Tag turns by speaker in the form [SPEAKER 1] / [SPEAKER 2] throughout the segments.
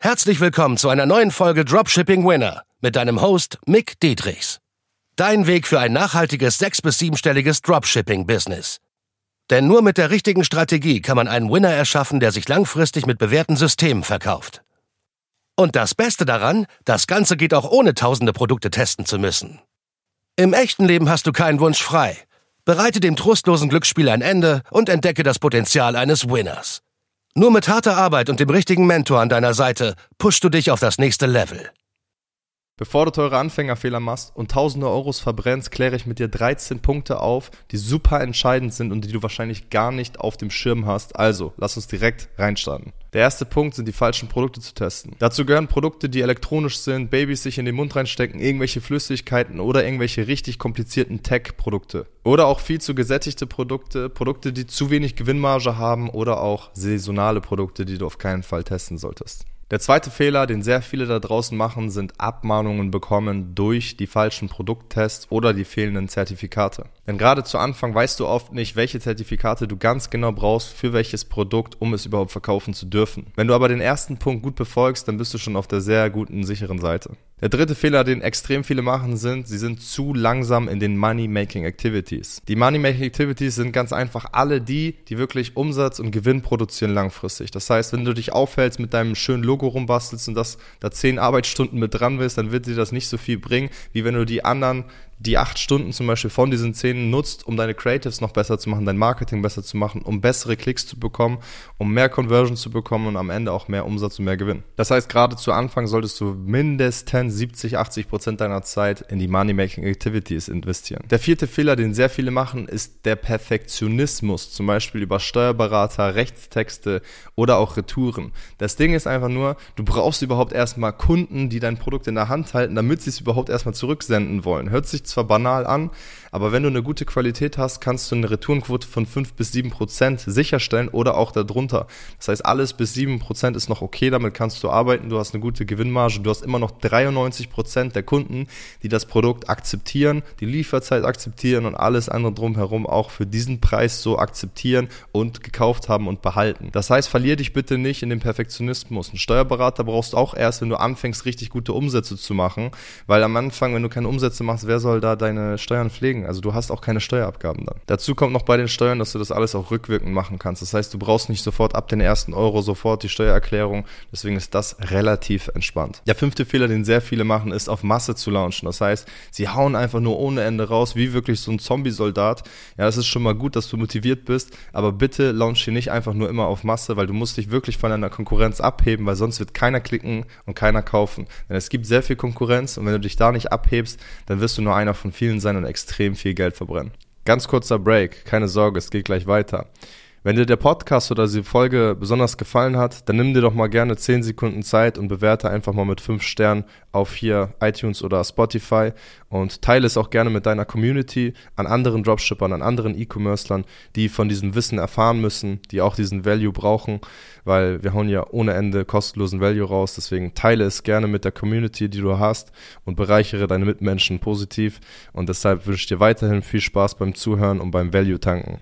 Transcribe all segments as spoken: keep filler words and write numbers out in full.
[SPEAKER 1] Herzlich willkommen zu einer neuen Folge Dropshipping Winner mit deinem Host Mick Dietrichs. Dein Weg für ein nachhaltiges sechs- bis siebenstelliges Dropshipping-Business. Denn nur mit der richtigen Strategie kann man einen Winner erschaffen, der sich langfristig mit bewährten Systemen verkauft. Und das Beste daran, das Ganze geht auch ohne tausende Produkte testen zu müssen. Im echten Leben hast du keinen Wunsch frei. Bereite dem trostlosen Glücksspiel ein Ende und entdecke das Potenzial eines Winners. Nur mit harter Arbeit und dem richtigen Mentor an deiner Seite pushst du dich auf das nächste Level.
[SPEAKER 2] Bevor du teure Anfängerfehler machst und tausende Euros verbrennst, kläre ich mit dir dreizehn Punkte auf, die super entscheidend sind und die du wahrscheinlich gar nicht auf dem Schirm hast. Also, lass uns direkt reinstarten. Der erste Punkt sind die falschen Produkte zu testen. Dazu gehören Produkte, die elektronisch sind, Babys sich in den Mund reinstecken, irgendwelche Flüssigkeiten oder irgendwelche richtig komplizierten Tech-Produkte. Oder auch viel zu gesättigte Produkte, Produkte, die zu wenig Gewinnmarge haben oder auch saisonale Produkte, die du auf keinen Fall testen solltest. Der zweite Fehler, den sehr viele da draußen machen, sind Abmahnungen bekommen durch die falschen Produkttests oder die fehlenden Zertifikate. Denn gerade zu Anfang weißt du oft nicht, welche Zertifikate du ganz genau brauchst für welches Produkt, um es überhaupt verkaufen zu dürfen. Wenn du aber den ersten Punkt gut befolgst, dann bist du schon auf der sehr guten, sicheren Seite. Der dritte Fehler, den extrem viele machen, sind, sie sind zu langsam in den Money-Making Activities. Die Money-Making Activities sind ganz einfach alle die, die wirklich Umsatz und Gewinn produzieren langfristig. Das heißt, wenn du dich aufhältst, mit deinem schönen Logo rumbastelst und das da zehn Arbeitsstunden mit dran bist, dann wird dir das nicht so viel bringen, wie wenn du die anderen die acht Stunden zum Beispiel von diesen zehn nutzt, um deine Creatives noch besser zu machen, dein Marketing besser zu machen, um bessere Klicks zu bekommen, um mehr Conversion zu bekommen und am Ende auch mehr Umsatz und mehr Gewinn. Das heißt, gerade zu Anfang solltest du mindestens siebzig, achtzig Prozent deiner Zeit in die Money-Making Activities investieren. Der vierte Fehler, den sehr viele machen, ist der Perfektionismus, zum Beispiel über Steuerberater, Rechtstexte oder auch Retouren. Das Ding ist einfach nur, du brauchst überhaupt erstmal Kunden, die dein Produkt in der Hand halten, damit sie es überhaupt erstmal zurücksenden wollen. Hört sich zwar banal an, aber wenn du eine gute Qualität hast, kannst du eine Retourenquote von fünf bis sieben Prozent sicherstellen oder auch darunter. Das heißt, alles bis sieben Prozent ist noch okay, damit kannst du arbeiten, du hast eine gute Gewinnmarge, du hast immer noch dreiundneunzig Prozent der Kunden, die das Produkt akzeptieren, die Lieferzeit akzeptieren und alles andere drumherum auch für diesen Preis so akzeptieren und gekauft haben und behalten. Das heißt, verlier dich bitte nicht in den Perfektionismus. Ein Steuerberater brauchst du auch erst, wenn du anfängst, richtig gute Umsätze zu machen, weil am Anfang, wenn du keine Umsätze machst, wer soll da deine Steuern pflegen? Also du hast auch keine Steuerabgaben dann. Dazu kommt noch bei den Steuern, dass du das alles auch rückwirkend machen kannst. Das heißt, du brauchst nicht sofort ab den ersten Euro sofort die Steuererklärung. Deswegen ist das relativ entspannt. Der fünfte Fehler, den sehr viele machen, ist auf Masse zu launchen. Das heißt, sie hauen einfach nur ohne Ende raus, wie wirklich so ein Zombie-Soldat. Ja, das ist schon mal gut, dass du motiviert bist, aber bitte launch hier nicht einfach nur immer auf Masse, weil du musst dich wirklich von deiner Konkurrenz abheben, weil sonst wird keiner klicken und keiner kaufen. Denn es gibt sehr viel Konkurrenz und wenn du dich da nicht abhebst, dann wirst du nur einer von vielen sein und extrem viel Geld verbrennen. Ganz kurzer Break, keine Sorge, es geht gleich weiter. Wenn dir der Podcast oder die Folge besonders gefallen hat, dann nimm dir doch mal gerne zehn Sekunden Zeit und bewerte einfach mal mit fünf Sternen auf hier iTunes oder Spotify und teile es auch gerne mit deiner Community, an anderen Dropshippern, an anderen E-Commerclern, die von diesem Wissen erfahren müssen, die auch diesen Value brauchen, weil wir hauen ja ohne Ende kostenlosen Value raus, deswegen teile es gerne mit der Community, die du hast und bereichere deine Mitmenschen positiv und deshalb wünsche ich dir weiterhin viel Spaß beim Zuhören und beim Value tanken.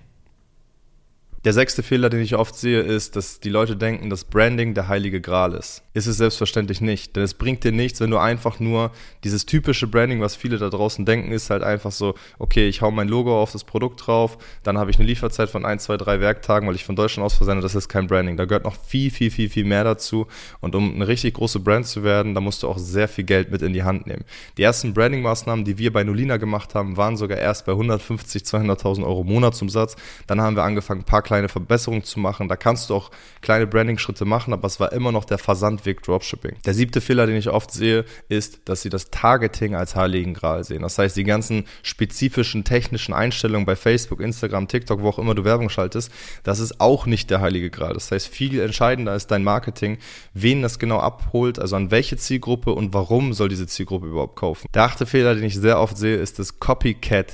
[SPEAKER 2] Der sechste Fehler, den ich oft sehe, ist, dass die Leute denken, dass Branding der heilige Gral ist. Ist es selbstverständlich nicht, denn es bringt dir nichts, wenn du einfach nur dieses typische Branding, was viele da draußen denken, ist halt einfach so, okay, ich hau mein Logo auf das Produkt drauf, dann habe ich eine Lieferzeit von ein, zwei, drei Werktagen, weil ich von Deutschland aus versende, das ist kein Branding. Da gehört noch viel, viel, viel, viel mehr dazu und um eine richtig große Brand zu werden, da musst du auch sehr viel Geld mit in die Hand nehmen. Die ersten Branding-Maßnahmen, die wir bei Nolina gemacht haben, waren sogar erst bei hundertfünfzig, zweihunderttausend Euro Monatsumsatz. Dann haben wir angefangen, ein paar kleine kleine Verbesserungen zu machen. Da kannst du auch kleine Branding-Schritte machen, aber es war immer noch der Versandweg Dropshipping. Der siebte Fehler, den ich oft sehe, ist, dass sie das Targeting als heiligen Gral sehen. Das heißt, die ganzen spezifischen technischen Einstellungen bei Facebook, Instagram, TikTok, wo auch immer du Werbung schaltest, das ist auch nicht der heilige Gral. Das heißt, viel entscheidender ist dein Marketing, wen das genau abholt, also an welche Zielgruppe und warum soll diese Zielgruppe überhaupt kaufen. Der achte Fehler, den ich sehr oft sehe, ist das Copycat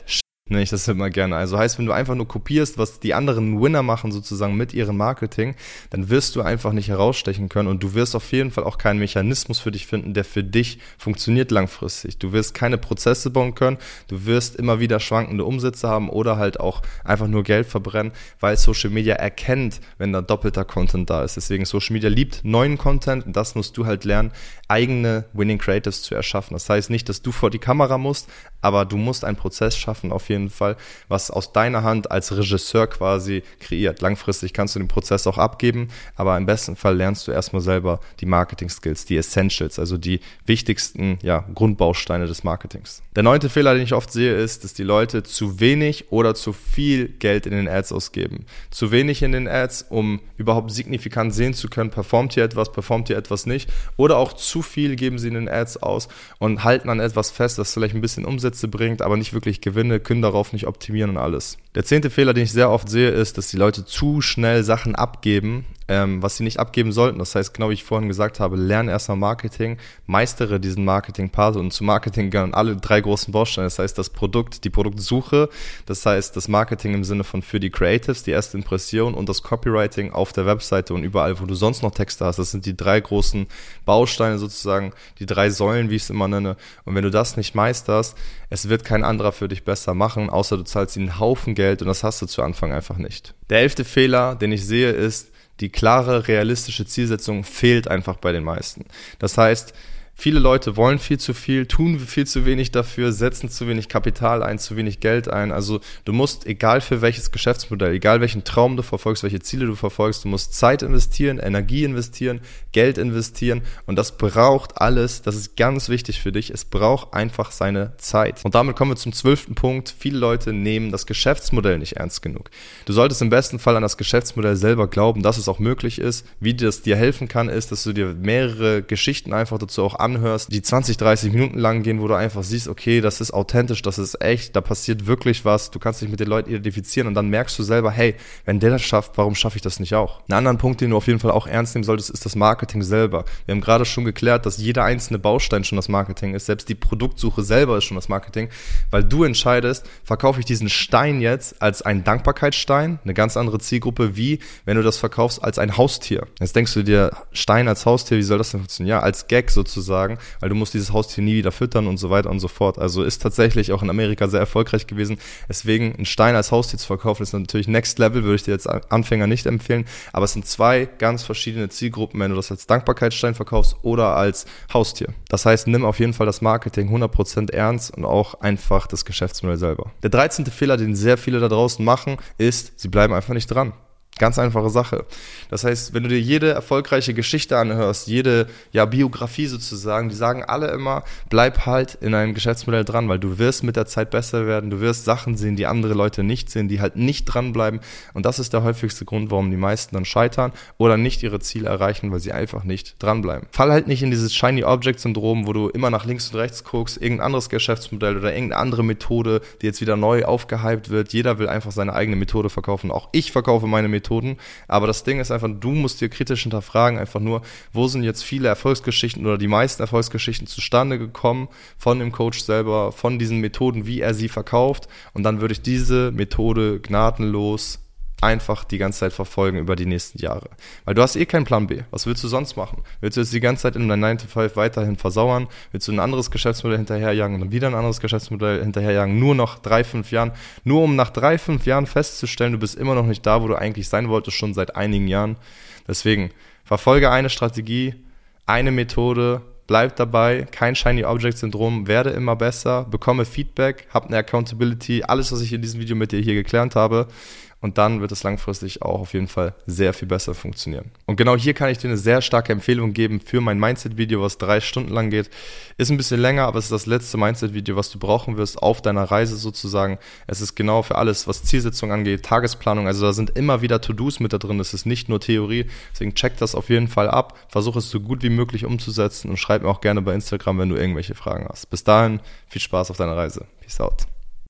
[SPEAKER 2] nenne ich das immer gerne. Also heißt, wenn du einfach nur kopierst, was die anderen Winner machen sozusagen mit ihrem Marketing, dann wirst du einfach nicht herausstechen können und du wirst auf jeden Fall auch keinen Mechanismus für dich finden, der für dich funktioniert langfristig. Du wirst keine Prozesse bauen können, du wirst immer wieder schwankende Umsätze haben oder halt auch einfach nur Geld verbrennen, weil Social Media erkennt, wenn da doppelter Content da ist. Deswegen Social Media liebt neuen Content und das musst du halt lernen, eigene Winning Creatives zu erschaffen. Das heißt nicht, dass du vor die Kamera musst, aber du musst einen Prozess schaffen auf jeden Fall, was aus deiner Hand als Regisseur quasi kreiert. Langfristig kannst du den Prozess auch abgeben, aber im besten Fall lernst du erstmal selber die Marketing-Skills, die Essentials, also die wichtigsten ja, Grundbausteine des Marketings. Der neunte Fehler, den ich oft sehe, ist, dass die Leute zu wenig oder zu viel Geld in den Ads ausgeben. Zu wenig in den Ads, um überhaupt signifikant sehen zu können, performt hier etwas, performt hier etwas nicht, oder auch zu viel geben sie in den Ads aus und halten an etwas fest, das vielleicht ein bisschen Umsätze bringt, aber nicht wirklich Gewinne, können darauf nicht optimieren und alles. Der zehnte Fehler, den ich sehr oft sehe, ist, dass die Leute zu schnell Sachen abgeben, ähm, was sie nicht abgeben sollten. Das heißt, genau wie ich vorhin gesagt habe, lerne erstmal Marketing, meistere diesen Marketing-Part und zu Marketing gehören alle drei großen Bausteine. Das heißt, das Produkt, die Produktsuche, das heißt, das Marketing im Sinne von für die Creatives, die erste Impression und das Copywriting auf der Webseite und überall, wo du sonst noch Texte hast. Das sind die drei großen Bausteine sozusagen, die drei Säulen, wie ich es immer nenne. Und wenn du das nicht meisterst, es wird kein anderer für dich besser machen, außer du zahlst ihnen einen Haufen Geld und das hast du zu Anfang einfach nicht. Der elfte Fehler, den ich sehe, ist, die klare, realistische Zielsetzung fehlt einfach bei den meisten. Das heißt, viele Leute wollen viel zu viel, tun viel zu wenig dafür, setzen zu wenig Kapital ein, zu wenig Geld ein. Also du musst, egal für welches Geschäftsmodell, egal welchen Traum du verfolgst, welche Ziele du verfolgst, du musst Zeit investieren, Energie investieren, Geld investieren und das braucht alles, das ist ganz wichtig für dich, es braucht einfach seine Zeit. Und damit kommen wir zum zwölften Punkt. Viele Leute nehmen das Geschäftsmodell nicht ernst genug. Du solltest im besten Fall an das Geschäftsmodell selber glauben, dass es auch möglich ist. Wie das dir helfen kann, ist, dass du dir mehrere Geschichten einfach dazu auch anhörst, die zwanzig, dreißig Minuten lang gehen, wo du einfach siehst, okay, das ist authentisch, das ist echt, da passiert wirklich was, du kannst dich mit den Leuten identifizieren und dann merkst du selber, hey, wenn der das schafft, warum schaffe ich das nicht auch? Einen anderen Punkt, den du auf jeden Fall auch ernst nehmen solltest, ist das Marketing selber. Wir haben gerade schon geklärt, dass jeder einzelne Baustein schon das Marketing ist, selbst die Produktsuche selber ist schon das Marketing, weil du entscheidest, verkaufe ich diesen Stein jetzt als einen Dankbarkeitsstein, eine ganz andere Zielgruppe, wie wenn du das verkaufst als ein Haustier. Jetzt denkst du dir, Stein als Haustier, wie soll das denn funktionieren? Ja, als Gag sozusagen, weil du musst dieses Haustier nie wieder füttern und so weiter und so fort. Also ist tatsächlich auch in Amerika sehr erfolgreich gewesen. Deswegen einen Stein als Haustier zu verkaufen, ist natürlich Next Level, würde ich dir jetzt Anfänger nicht empfehlen. Aber es sind zwei ganz verschiedene Zielgruppen, wenn du das als Dankbarkeitsstein verkaufst oder als Haustier. Das heißt, nimm auf jeden Fall das Marketing hundert Prozent ernst und auch einfach das Geschäftsmodell selber. Der dreizehnte Fehler, den sehr viele da draußen machen, ist, sie bleiben einfach nicht dran. Ganz einfache Sache. Das heißt, wenn du dir jede erfolgreiche Geschichte anhörst, jede ja, Biografie sozusagen, die sagen alle immer, bleib halt in einem Geschäftsmodell dran, weil du wirst mit der Zeit besser werden, du wirst Sachen sehen, die andere Leute nicht sehen, die halt nicht dranbleiben und das ist der häufigste Grund, warum die meisten dann scheitern oder nicht ihre Ziele erreichen, weil sie einfach nicht dranbleiben. Fall halt nicht in dieses Shiny Object Syndrom, wo du immer nach links und rechts guckst, irgendein anderes Geschäftsmodell oder irgendeine andere Methode, die jetzt wieder neu aufgehypt wird. Jeder will einfach seine eigene Methode verkaufen. Auch ich verkaufe meine Methode. Aber das Ding ist einfach, du musst dir kritisch hinterfragen, einfach nur, wo sind jetzt viele Erfolgsgeschichten oder die meisten Erfolgsgeschichten zustande gekommen von dem Coach selber, von diesen Methoden, wie er sie verkauft und dann würde ich diese Methode gnadenlos einfach die ganze Zeit verfolgen über die nächsten Jahre. Weil du hast eh keinen Plan B. Was willst du sonst machen? Willst du jetzt die ganze Zeit in deinem nine to five weiterhin versauern? Willst du ein anderes Geschäftsmodell hinterherjagen und dann wieder ein anderes Geschäftsmodell hinterherjagen? Nur noch drei, fünf Jahren? Nur um nach drei, fünf Jahren festzustellen, du bist immer noch nicht da, wo du eigentlich sein wolltest, schon seit einigen Jahren. Deswegen, verfolge eine Strategie, eine Methode, bleib dabei, kein Shiny Object Syndrom, werde immer besser, bekomme Feedback, hab eine Accountability, alles, was ich in diesem Video mit dir hier geklärt habe. Und dann wird es langfristig auch auf jeden Fall sehr viel besser funktionieren. Und genau hier kann ich dir eine sehr starke Empfehlung geben für mein Mindset-Video, was drei Stunden lang geht. Ist ein bisschen länger, aber es ist das letzte Mindset-Video, was du brauchen wirst auf deiner Reise sozusagen. Es ist genau für alles, was Zielsetzung angeht, Tagesplanung. Also da sind immer wieder To-Dos mit da drin. Es ist nicht nur Theorie. Deswegen check das auf jeden Fall ab. Versuch es so gut wie möglich umzusetzen und schreib mir auch gerne bei Instagram, wenn du irgendwelche Fragen hast. Bis dahin, viel Spaß auf deiner Reise. Peace out.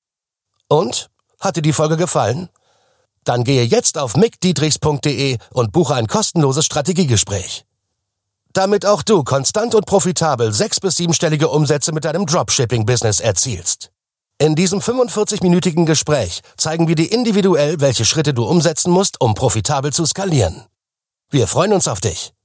[SPEAKER 1] Und? Hat dir die Folge gefallen? Dann gehe jetzt auf mick dietrichs punkt de und buche ein kostenloses Strategiegespräch. Damit auch du konstant und profitabel sechs- bis siebenstellige Umsätze mit deinem Dropshipping-Business erzielst. In diesem fünfundvierzig-minütigen Gespräch zeigen wir dir individuell, welche Schritte du umsetzen musst, um profitabel zu skalieren. Wir freuen uns auf dich.